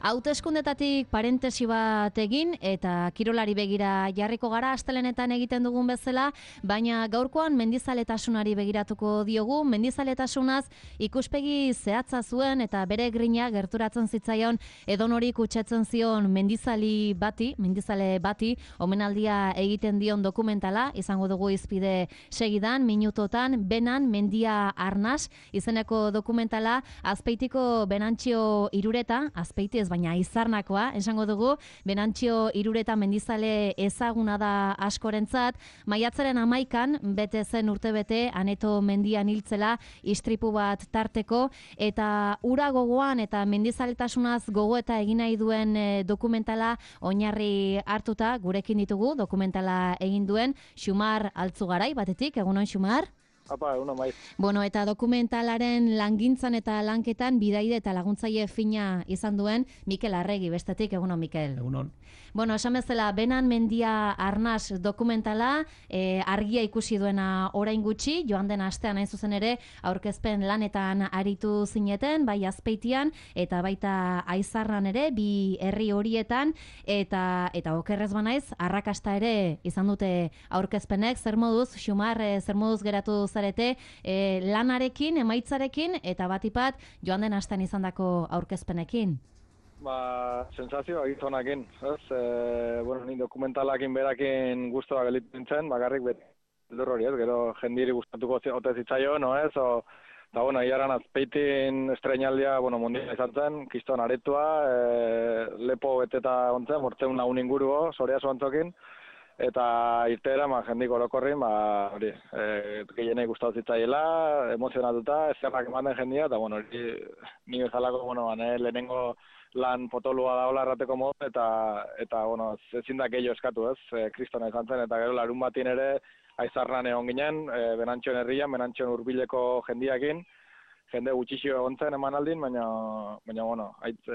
Hauteskundetatik parentesi bat egin eta kirolari begira jarriko gara astelenetan egiten dugun bezala, baina gaurkoan mendizaletasunari begiratuko diogu. Mendizaletasunaz ikuspegi zehatza zuen eta bere grina gerturatzen zitzaion edonori kutsatzen zion mendizale bati omenaldia egiten dion dokumentala izango dugu izpide segidan, minutotan, Benan Mendia Arnas izeneko dokumentala. Azpeitiko Benantxio Irureta, Azpeiti ez baina Izarnakoa, esango dugu, Benantxio Irureta mendizale ezaguna da askorentzat. Maiatzaren 11an bete zen urtebete Aneto mendian hiltzela istripu bat tarteko, eta ura gogoan eta mendizaletasunaz gogoeta egin nahi duen dokumentala oinarri hartuta gurekin ditugu dokumentala egin duen Xumar Altzugarai batetik. Egunon, Xumar? Apa, egunon bai. Bueno, eta dokumentalaren langintzan eta lanketan bidaide eta laguntzaile fina izan duen Mikel Arregi bestetik. Egunon, Mikel. Egunon. Bueno, esan bezala, Benan Mendia Arnas dokumentala argia ikusi duena orain gutxi, joan den astean hain zuzen ere aurkezpen lanetan aritu zineten, bai Azpeitian eta baita Aizarran ere, bi herri horietan, eta okerrez banaiz, arrakasta ere izan dute aurkezpenek. Zer moduz, Xumar, zer moduz geratu zarete lanarekin, emaitzarekin, eta batipat joan den astean izandako aurkezpenekin? Sensazioa gizonakin, ez? Bueno, ni dokumentalakin berakin guztua gelitu nintzen, bakarrik beldur hori, ez? Gero jendiri gustatuko ote zitzaion, no ez? Eta, bueno, iaran Azpeitin estreinaldia, bueno, mundial izan zen, kiston aretua, lepo beteta ontzen, 400 lagun inguru, soria zuantzokin, eta irteera, jendik orokorrin, hori, gehienei gustatu zitzaiela, emozionatuta, ezkerrak eman den jendia, eta, bueno, ni bezalako, bueno, lehenengo lan potolua daola errateko modu, eta bueno, ezin da gehiago eskatu, ez? Kristona izan zen, eta gero larun batin ere Aizarran egon ginen, Benantxon herrian, Benantxon hurbileko jendiakin, jende gutxixio egon zen emanaldin, baina bueno,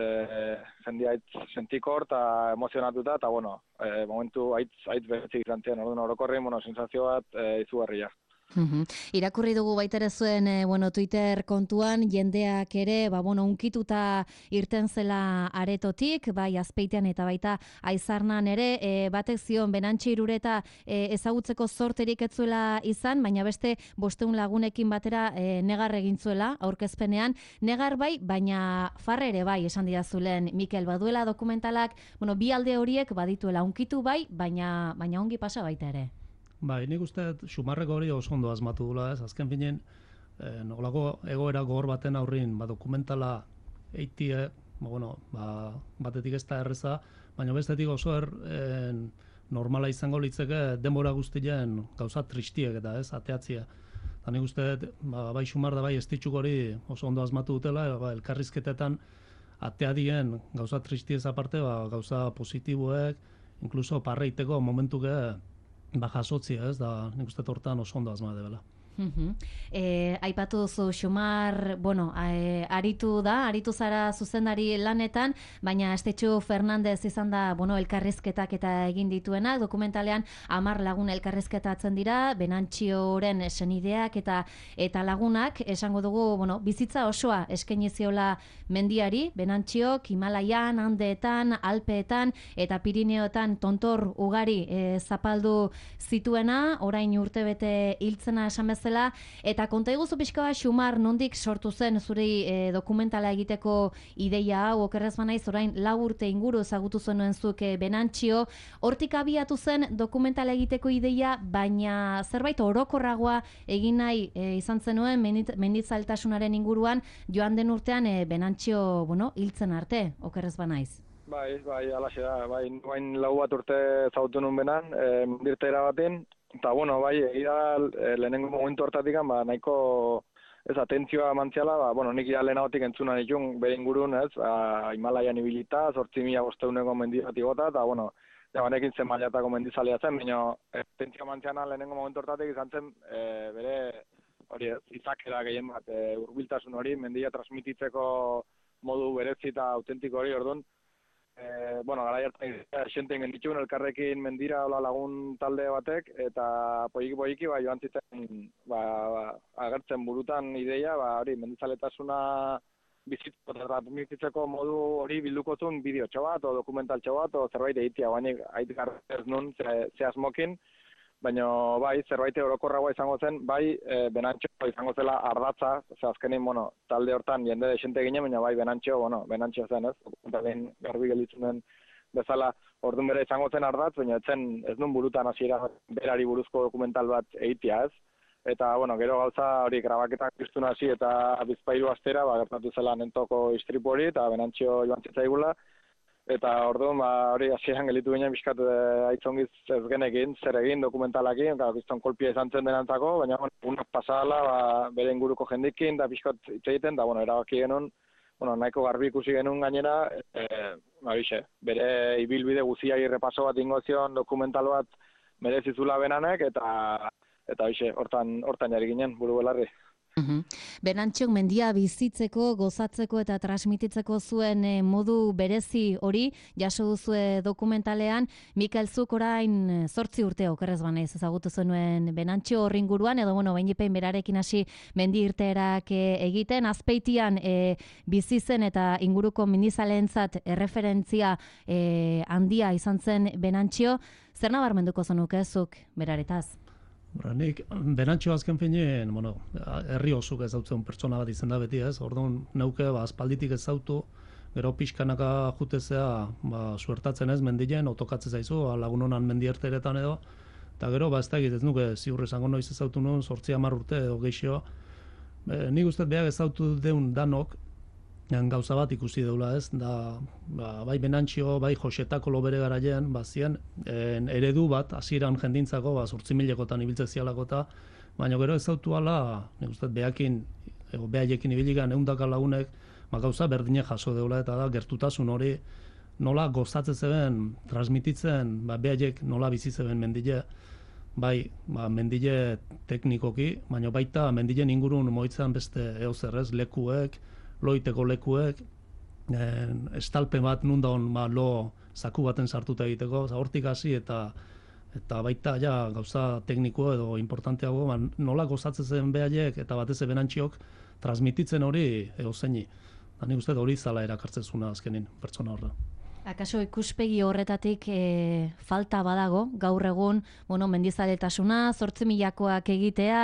jendia aitz sentikor eta emozionatuta, eta bueno, momentu aitz beretzik izan zen, orduan orokorrin, bueno, sensazio bat izugarria. Irakurri dugu baitere zuen Twitter kontuan, jendeak ere unkituta irten zela aretotik, bai Azpeitean eta baita Aizarnan ere, batek zion Benantxo Irureta ezagutzeko zorterik ez zuela izan, baina beste 500 lagunekin batera negar egin zuela aurkezpenean. Negar bai, baina farre ere bai, esan didazulen, Mikel, baduela dokumentalak, bi alde horiek badituela, unkitu bai, baina ongi pasa baita ere. Bai, nik uste Xumarreko hori oso ondo asmatu dula, ez? Azken finen, nolako egoera gogor baten aurrin, dokumentala eitie, batetik ez da erreza, baina bestetik oso normala izango litzeke denbora guztien gauza tristiek eta ez, ateatzia. Eta nik uste, bai Xumar da bai estitxuk hori oso ondo asmatu dutela, elkarrizketetan atea dien gauza tristiez aparte, gauza positiboek, inkluso parreiteko momentuke jasotzia, ez da, nik uste tortan oso ondo asma debela. Aipatu duzu Xumar, aritu zara zuzendari lanetan, baina Estetxu Fernandez izan da, elkarrizketak eta egin dituenak, dokumentalean 10 lagun elkarrizketatzen dira, Benantxioren senideak eta lagunak, esango dugu, bizitza osoa eskaini ziola mendiari, Benantxiok Himalaian, Andeetan, Alpeetan eta Pirineotan tontor ugari zapaldu zituena, orain urtebete hiltzena esan bezala, eta konta iguzu pixka bat, Xumar, nondik sortu zen zuri dokumentala egiteko ideia hau, okerrez banaiz, orain 4 urte inguru ezagutu zenuen zuk Benantxio, hortik abiatu zen dokumentala egiteko ideia, baina zerbait orokorragoa egin nahi izan zenuen mendizaletasunaren inguruan, joan den urtean Benantxio, hiltzen arte, okerrez banaiz. Bai, alaxe da, bai, 4 bat urte ezagutu nun benan, mendirtera batin, eta, bai, egia lehenengo momentu hortatik, nahiko atentzioa mantziala, nik lehenagotik entzuna nituen bere ingurun, ez, Himalaian ibilita, 8.500 mendi bat igota, eta, banekin zen mailatako mendizalea zen, baina atentzioa mantziana lehenengo momentu hortatik izan zen bere, hori, izakera gehien bat, hurbiltasun hori, mendia transmititzeko modu berezi eta autentiko hori, orduan, gara jartan xenten genditxun elkarrekin mendira lagun talde batek, eta poiki joan ziten agertzen burutan ideia, hori mendizaletasuna bizitzeko modu hori bilduko zuen bideotxo bat, o dokumentaltxo bat, o zerbait egitea, baina hait garrez nun ze asmokin, baina bai, zerbait orokorragoa izango zen, bai, Benantxo izango zela ardatza, azkenin, talde hortan jende desente ginen, baina bai, Benantxo zen, ez? Dokumentalin garbi gelditzen den bezala, orduan bere izango zen ardatz, baina ez nun burutan hasiera berari buruzko dokumental bat egitea, ez? Eta, gero gauza hori grabaketak piztun hasi eta Bizpahiru astera, gertatu zela Nentoko istripu hori, eta Benantxo joan zitzaigula. Eta orduan, hori hasieran gelditu ginen bizkat aitzongiz ez genekin, zer egin dokumentalakin, bizton kolpia izan zen denantzako, baina unak pasala, bere inguruko jendikin, da bizkat hitz egiten, da erabaki genuen, nahiko garbi ikusi genuen gainera, bere ibilbide guziai repaso bat ingo zion dokumental bat merezizula Benanek, eta hortan jarri ginen, buru belarri. Benantxok mendia bizitzeko, gozatzeko eta transmititzeko zuen modu berezi hori, jaso duzue dokumentalean, Mikel zuk orain 8 urte okerrez banaiz ezagutu zenuen Benantxo horri inguruan, edo behin berarekin hasi mendi irteerak egiten, Azpeitian bizi zen eta inguruko mendizaleentzat erreferentzia handia izan zen Benantxo, zer nabarmenduko zenuke zuk beraretaz? Nik, Benantxo azken finean, herri osuk ezautzen pertsona bat izan da beti, ez? Orduan, neuke, aspalditik ezautu, gero pixkanaka jutezea, suertatzen ez, mendien, otokatzen zaizu, lagun honan mendierteretan edo, eta gero, ez da egit, ez nuke, ziurre izango noiz ezautu nuen, 8-10 urte edo geixo. Nik uste beak ezautu deun danok, gauza bat ikusi deula, ez? Bai Benantxo, bai Josetako lobere garaien, zien eredu bat, hasieran jendintzako, 8.000-ekotan ibiltze zialakota, baina gero ezautu ala, nik uste behaiekin ibiligan 100 lagunek, gauza berdine jaso deula, eta da, gertutasun hori, nola gozatzen zeben, transmititzen, behaiek nola bizi zeben mendile, bai, mendile teknikoki, baina baita mendilen ingurun moitzen beste eozer, ez, lekuek, loiteko lekuek, estalpen bat nundon lo zaku baten sartuta egiteko, hortik hasi eta baita gauza tekniko edo importanteago, nola gozatzen zen behaiek eta batez Benantxiok transmititzen hori egozeini. Nik uste hori zala erakartzen zuna azkenin pertsona horra. Akaso ikuspegi horretatik falta badago, gaur egun, mendizaletasuna, 8.000-koak egitea,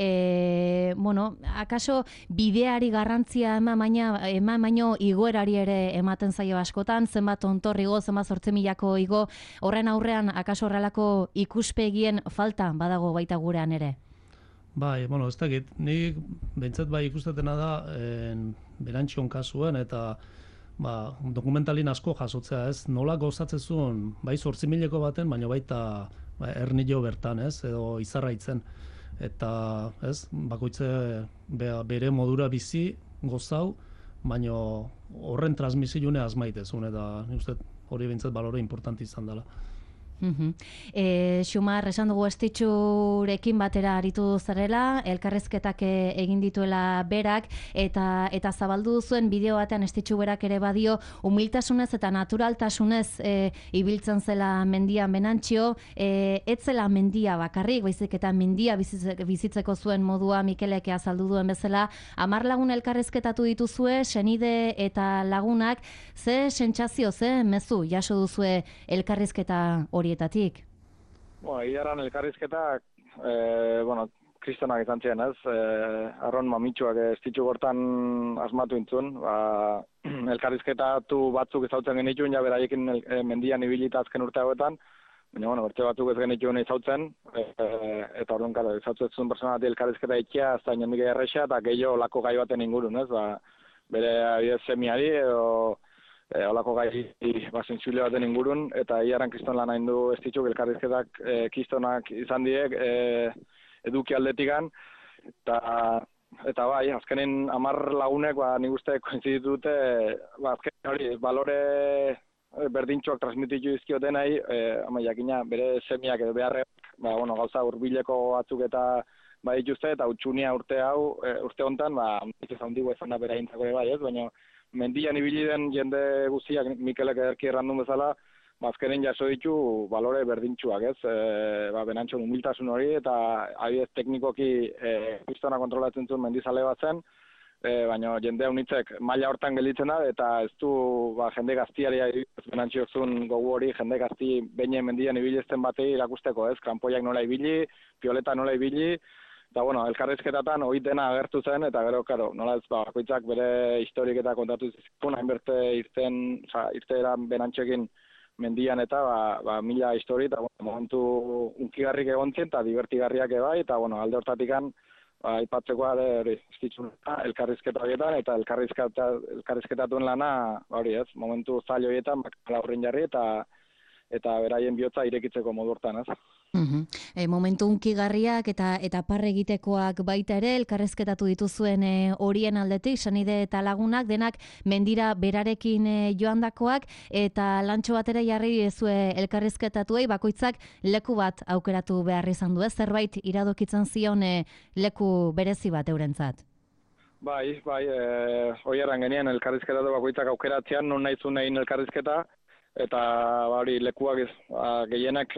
akaso bideari garrantzia eman baino igoerari ere ematen zaio askotan, zenbat ontor igo, zenbat 8.000-ko igo, horren aurrean akaso horrelako ikuspegien falta badago baita gurean ere? Bai, ez dakit, nik behintzat bai ikustatena da Benantxon kasuen eta dokumentalin asko jasotzea, ez? Nola gozatzen zuen, bai 8.000-ko baten, baina baita ernillo bertan, ez? Edo izarraitzen. Eta, ez? Bakoitze bere modura bizi, gozau, baina horren transmisione azmaitezun, eta nik uste hori bintzat balore importanti izan dela. Xumar, esan dugu estitxurekin batera aritu zarela, elkarrizketak egin dituela berak, eta zabaldu zuen bideo batean estitxu berak ere badio, humiltasunez eta naturaltasunez ibiltzen zela mendian Benantxo, ez zela mendia bakarrik, baizik eta mendia bizitzeko zuen modua Mikelek azaldu duen bezala, 10 lagun elkarrizketatu dituzue, senide eta lagunak, ze sentsazio, ze mezu jaso duzue elkarrizketa horietatik? Iaran elkarrizketak, kristonak izan ziren, ez? Arron mamitsuak estitxu gortan asmatu intzun. Elkarrizketatu batzuk ezautzen genituen, beraiekin mendian ibilita azken urte hauetan, baina, bertze batzuk ez genituen ezautzen, eta orduan, ezautzen zuen personatik elkarrizketa ikia, ez da inondik erresa, eta gehiago lako gai baten ingurun, ez? Bere adibidez semiari, edo holako gai sensible baten ingurun, eta iaran kriston lan hain du estitxuk elkarrizketak kristonak izan diek eduki aldetikan, eta bai, azkenen 10 lagunek nik uste koinziditu dute, azken hori, balore berdintxoak transmititu izkioten nahi, jakina bere semiak edo beharreak, gauza hurbileko batzuk eta dituzte, eta utxunia urte hontan, ez handigo izan da bera intzako bai, ez, baina mendian ibili den jende guztiak Mikelek ederki errandun bezala, azkenen jaso ditu balore berdintxuak, ez? Benantxon humiltasun hori, eta adibidez teknikoki kristona kontrolatzen zuen mendizale bat zen, baina jende unitzek maila hortan gelditzen da, eta ez du jende gaztiari benantziozun gogu hori, jende gazti behin mendian ibilezten batei irakusteko, ez? Kranpoiak nola ibili, pioleta nola ibili, eta elkarrizketatan hori dena agertu zen, eta gero, karo, nola ez, bakoitzak bere historiketa kontatu zizkun, hainberte irteera benantxekin mendian eta mila histori, eta momentu unkigarrik egon zen, eta divertigarriak ebai, eta alde hortatikan, aipatzekoa hori, elkarrizketa horietan, eta elkarrizketatuen lana, hori ez, momentu zail horietan, bakala horren jarri, eta beraien bihotza irekitzeko modu hortan, ez? Momentu unkigarriak eta parre egitekoak baita ere, elkarrezketatu dituzuen horien aldetik, Sanide eta lagunak, denak mendira berarekin joandakoak, eta lantxo bat ere jarri ezue elkarrezketatuei, bakoitzak leku bat aukeratu behar izan du, ez? Zerbait iradokitzen zion leku berezi bat eurentzat. Bai, hori eran genien elkarrizketatu bakoitzak aukeratzean, non nahi zuen egin elkarrizketa, eta hori lekuak gehienak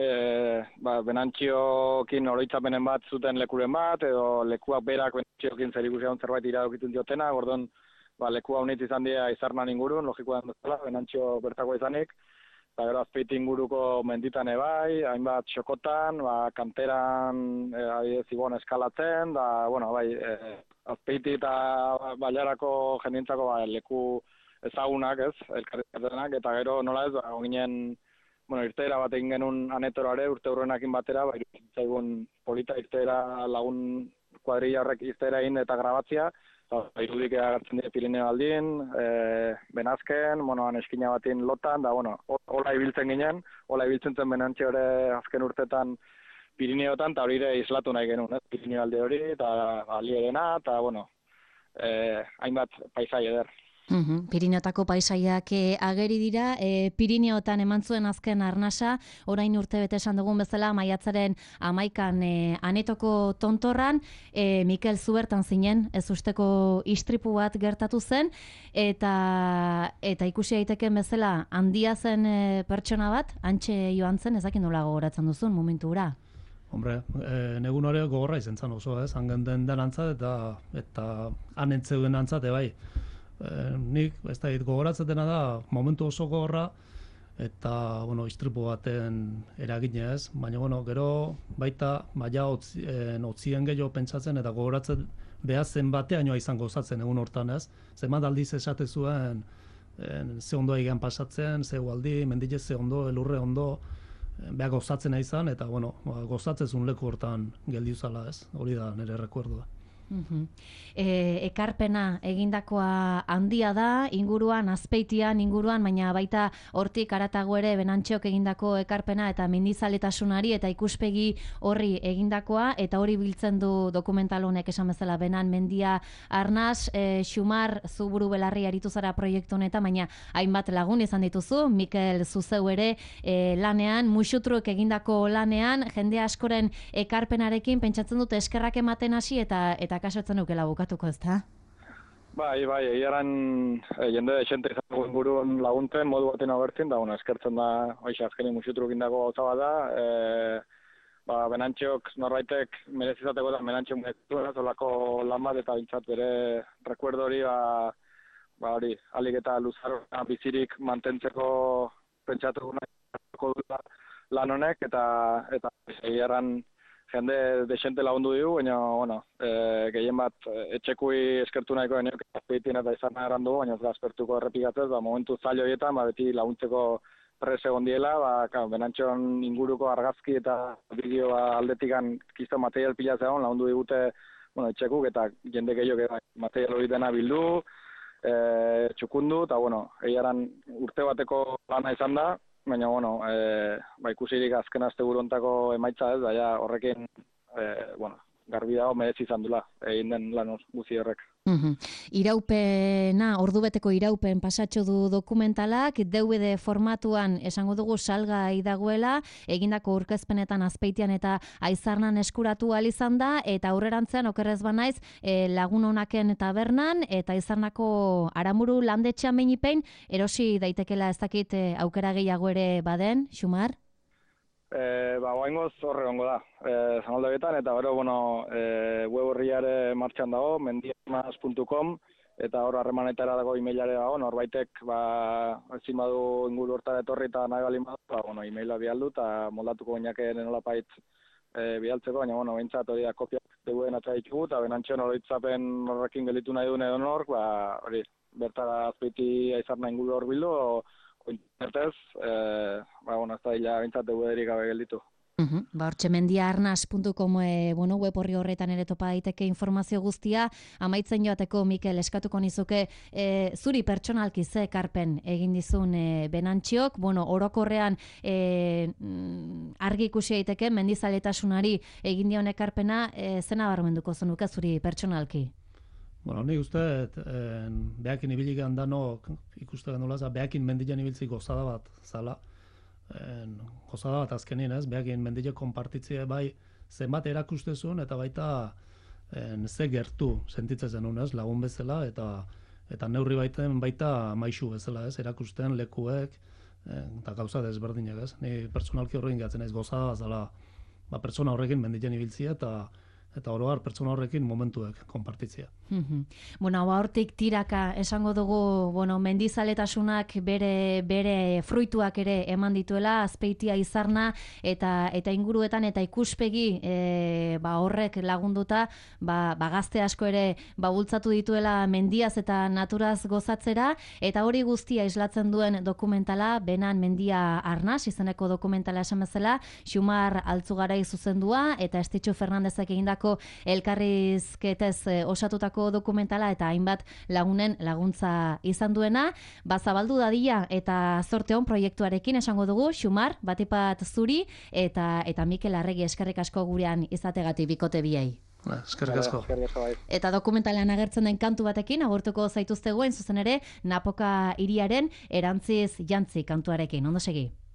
benantxiokin oroitzapenen bat zuten lekuren bat, edo lekuak berak benantxiokin zer ikusian zerbait iradokitun diotena, gordon lekua honit izan dira Izarnan ingurun, logikoan dutela, benantxio bertako izanik, eta gero Azpeiti inguruko menditan ebai, hainbat xokotan, kanteran zibon eskalatzen, da, Azpeiti eta Bailarako jendientzako leku ezagunak, ez, elkarrizketenak, eta gero nola ez, ginen, irteera bat egin genuen anetoroare, urte hurrenakin batera, iruditzaigun polita irteera lagun kuadrilla horrek irteera egin eta grabatzia, irudik agertzen dira Pirineo aldin, Benazken, eskina batin lotan, da, hola ibiltzen ginen, hola ibiltzen zen benantxe hori azken urtetan Pirineotan, eta hori ere islatu nahi genuen, ez, Pirineo alde hori, eta alierena, eta, hainbat paisai eder. Pirineotako paisaiak ageri dira, Pirineotan eman zuen azken arnasa, orain urte bete esan dugun bezala, maiatzaren 11an Anetoko tontorran, Mikel Zubertan zinen, ez usteko istripu bat gertatu zen, eta ikusi daiteken bezala handia zen pertsona bat, antxe joan zen, ezakin nola gogoratzen duzun momentu hura? Hombre, negun hori gogorra izan zen oso, ez, hangen den antzat eta anentzeuden antzat, bai. Nik, ez da, gogoratzatena da, momentu oso gogorra, eta, istripu baten eragine ez, baina, gero baita, maia otzien gehiago pentsatzen, eta gogoratzen behazen batean joa izan gozatzen egun hortan ez, zenbat aldiz esate zuen, ze ondo egian pasatzen, ze gualdi, mendile ze ondo, elurre ondo, beha gozatzen izan, eta, gozatzezun leku hortan geldiuzala ez, hori da nire rekuerdua. Ekarpena egindakoa handia da, inguruan, Azpeitian inguruan, baina baita hortik aratago ere benantxeok egindako ekarpena eta mendizaletasunari eta ikuspegi horri egindakoa, eta hori biltzen du dokumental honek esan bezala benan mendia arnaz, Xumar zuburu belarri aritu zara proiektu honetan, baina hainbat lagun izan dituzu, Mikel zuzeu ere lanean, musutruk egindako lanean, jende askoren ekarpenarekin pentsatzen dute eskerrak ematen hasi eta kasotzen ukela bukatuko, ez da? Bai, egiaran jende desente izan dugu ingurun laguntzen, modu baten agertzen, da, eskertzen da, azkenin musutruk indako gauza bat da, benantxeok norbaitek merezizateko da, benantxeok merezitu, zolako lan bat, eta bintzat bere rekuerdo hori, hori, alik eta luzaro bizirik mantentzeko pentsatu nahi lan honek, eta egiaran jende desente lagundu digu, baina, gehien bat etxekui eskertu nahiko deneok Azpeitin eta Izarna errandu, baina ez da aspertuko errepikatzez, momentu zailo horietan, beti laguntzeko prez egon diela, benantxon inguruko argazki eta bideo aldetikan kisto material pila zegoen, lagundu digute etxekuk eta jende gehiago material hori dena bildu, txukundu, eta, egiaran urte bateko lana izan da, baina, ikusirik azken asteburu hontako emaitza ez, da, horrekin, garbi dago merezi izan dula, egin den lan guzi horrek. Iraupena, ordubeteko iraupen pasatxo du dokumentalak, DVD formatuan esango dugu salgai dagoela, egindako aurkezpenetan Azpeitian eta Aizarnan eskuratu ahal izan da, eta aurrerantzean okerrez banaiz Lagun Onaken tabernan eta Aizarnako Aramuru landetxean behin erosi daitekela, ez dakit aukera gehiago ere baden, Xumar? Oaingoz horre gongo da, zanoldebetan, eta gero, web horriare martxan dago, mendiarnas.com, eta hor harremanetara dago emailare dago, norbaitek, ezin badu inguru hortara etorri eta nahi balin badu, emaila bialdu, eta moldatuko gainake nolapait bidaltzeko, baina, behintzat hori da kopiak deguen atza ditugu, eta benantxean oroitzapen horrekin gelitu nahi duen edo nork, hori, bertara azpeiti aizarna inguru hor bildu, intertez, ez da dila bintzat deuderik gabe gelditu. Hortxe mendiarnas.com web horri horretan ere topa daiteke informazio guztia. Amaitzen joateko, Mikel, eskatuko nizuke zuri pertsonalki ze ekarpen egin dizun Benantxiok, orokorrean argi ikusi daiteke mendizaletasunari egin dion ekarpena, zena barmenduko zenuke zuri pertsonalki? Nik uste, behakin ibilik handanok ikuste genolaz, behakin mendian ibiltzi gozada bat zala. Gozada bat azkenin, behakin mendile konpartitzea bai zenbat erakustezun eta baita ze gertu sentitzen zenun, lagun bezala eta neurri baiten baita maixu bezala, erakusten lekuek eta gauza desberdinak, ni pertsonalki horrekin gatzen ez gozada bat zala pertsona horrekin mendian ibiltzea eta oro har pertsona horrekin momentuek konpartitzea. Hortik tiraka esango dugu, mendizaletasunak bere fruituak ere eman dituela, Azpeitia, Izarna eta inguruetan eta ikuspegi horrek lagunduta, gazte asko ere bultzatu dituela mendiaz eta naturaz gozatzera, eta hori guztia islatzen duen dokumentala, Benan Mendia Arnas, izeneko dokumentala esan bezala, Xumar Altzugarai zuzendua, eta Estitxu Fernandezek egindako elkarrizketez osatutako dokumentala eta hainbat lagunen laguntza izan duena, zabaldu dadila eta zorte hon proiektuarekin esango dugu, Xumar, batipat zuri eta Mikel Arregi eskerrik asko gurean izategatik bikote biei. Eskerrik asko. Eta dokumentalean agertzen den kantu batekin agurtuko zaituztegu, zuzen ere Napoka hiriaren erantziz jantzi kantuarekin. Ondo segi.